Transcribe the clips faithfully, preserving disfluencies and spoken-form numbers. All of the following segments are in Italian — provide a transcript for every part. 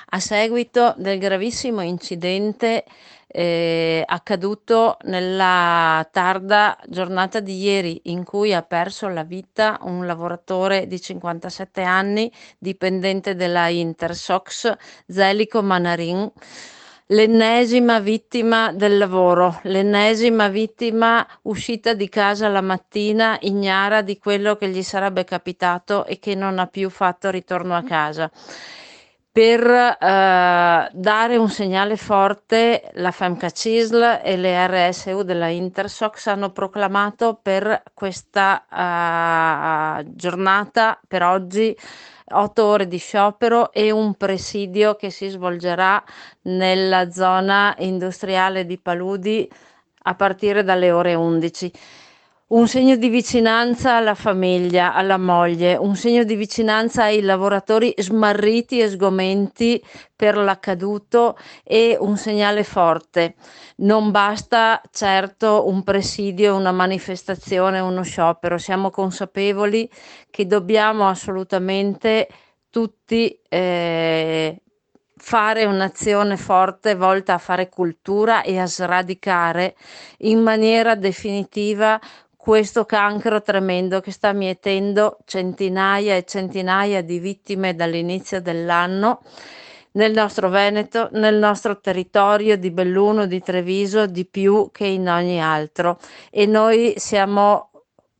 A seguito del gravissimo incidente, ehm, accaduto nella tarda giornata di ieri, in cui ha perso la vita un lavoratore di cinquantasette anni, dipendente della Intersox, Zelico Manarin, l'ennesima vittima del lavoro, l'ennesima vittima uscita di casa la mattina ignara di quello che gli sarebbe capitato e che non ha più fatto ritorno a casa. Per eh, dare un segnale forte, la Femca Cisl e le R S U della Intersox hanno proclamato per questa eh, giornata, per oggi, otto ore di sciopero e un presidio che si svolgerà nella zona industriale di Paludi a partire dalle ore undici. Un segno di vicinanza alla famiglia, alla moglie, un segno di vicinanza ai lavoratori smarriti e sgomenti per l'accaduto e un segnale forte. Non basta certo un presidio, una manifestazione, uno sciopero. Siamo consapevoli che dobbiamo assolutamente tutti eh, fare un'azione forte volta a fare cultura e a sradicare in maniera definitiva questo cancro tremendo che sta mietendo centinaia e centinaia di vittime dall'inizio dell'anno nel nostro Veneto, nel nostro territorio di Belluno, di Treviso, di più che in ogni altro. E noi siamo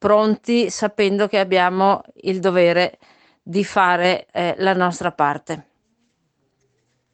pronti sapendo che abbiamo il dovere di fare eh, la nostra parte.